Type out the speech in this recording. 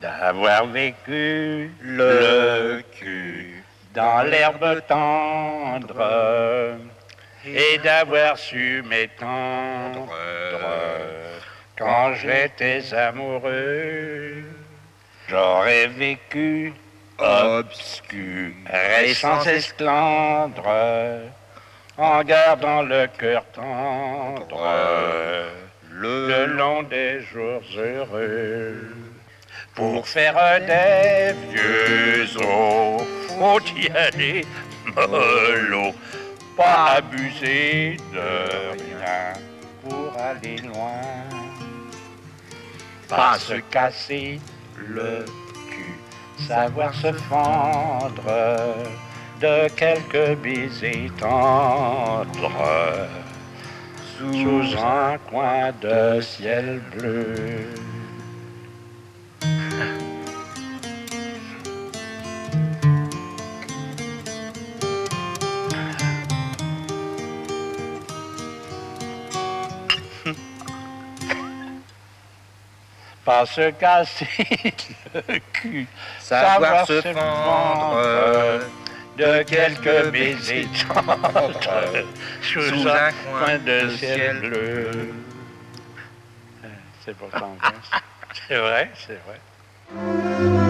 d'avoir vécu le cul dans l'herbe tendre et d'avoir su m'étendre quand j'étais amoureux. J'aurais vécu obscur et sans esclandre en gardant le cœur tendre le long des jours heureux. Pour faire des vieux os, faut y aller mollo, pas abuser de rien pour aller loin. Pas se casser le cul, savoir se fendre de quelques baisers tendres sous un coin de ciel bleu. Pas se casser le cul, savoir se fendre de quelques baisers tendres sous un coin de ciel bleu. C'est pourtant bien. C'est vrai, c'est vrai.